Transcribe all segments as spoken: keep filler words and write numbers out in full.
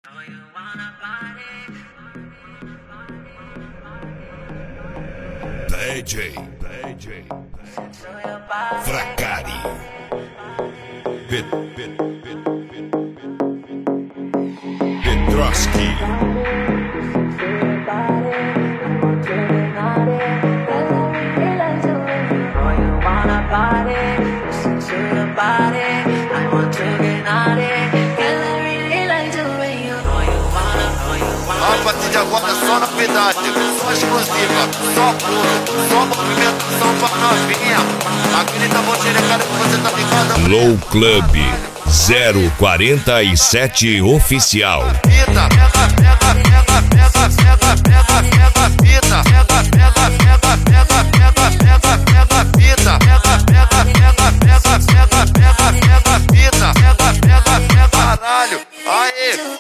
D J, D J, Fracari, Pet, Pet, Pet, Petroski. A partir de agora é só novidade, só exclusiva, só puro, só movimentação pra novinha. Aquele tambor xerecado que você tá ligado. Low Club zero quarenta e sete Oficial. Pita, pega, pega, pega, pega, pega, pega, pega, pita, pega, pega, pega, pega, pega, pega, pega, pita, pega, pega, pega, pega, pega, pega, pega, pita, pega, pega, pega, caralho, aí.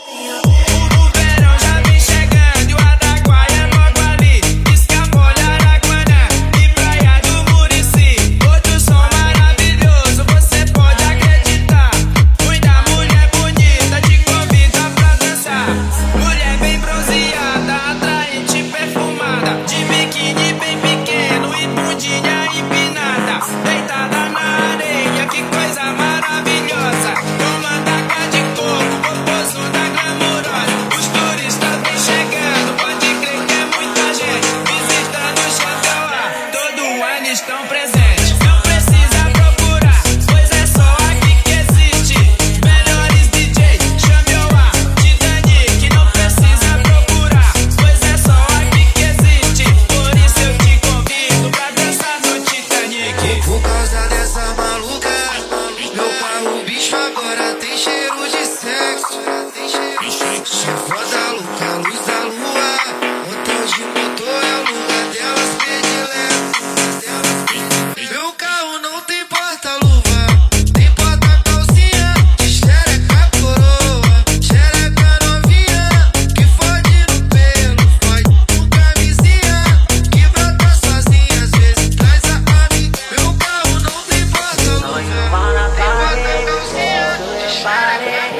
Estão presentes, não precisa procurar, pois é só aqui que existe. Melhores D J, chame o A, Titanic, não precisa procurar, pois é só aqui que existe. Por isso eu te convido pra dançar no Titanic. Por causa dessa maluca, meu pai, o bicho agora tem cheiro de sexo. Se foda louca, luz da lua, motor de motor é o lugar delas predileto. Meu carro não tem porta-luva, tem porta-calcinha, de xereca coroa, xereca novinha, que fode no pelo, fode com camisinha, que brota sozinha, às vezes traz a amiga. Meu carro não tem porta-luva, tem porta-calcinha, de xereca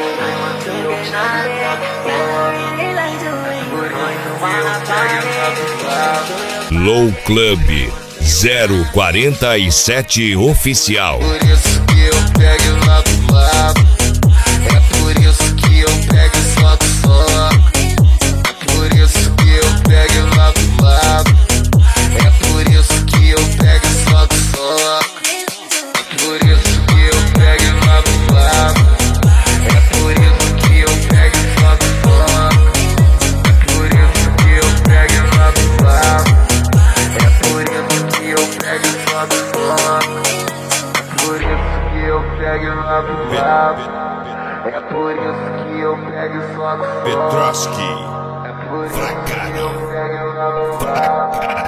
Low Club zero quarenta e sete Oficial. Por isso que eu pego lá do lado, é por isso que eu pego e soco só. É por isso que eu pego lá do lado, é por isso que eu pego e soco só. É por isso que eu pego lá do lado, é por isso que eu pego e soco só. É por isso que eu pego lá do lado, é por isso que eu pego e soco só. Por isso que eu pego lá do lado, é por isso que eu pego e soco só. Petroski, É por isso que Fracari, eu pego lá do lado.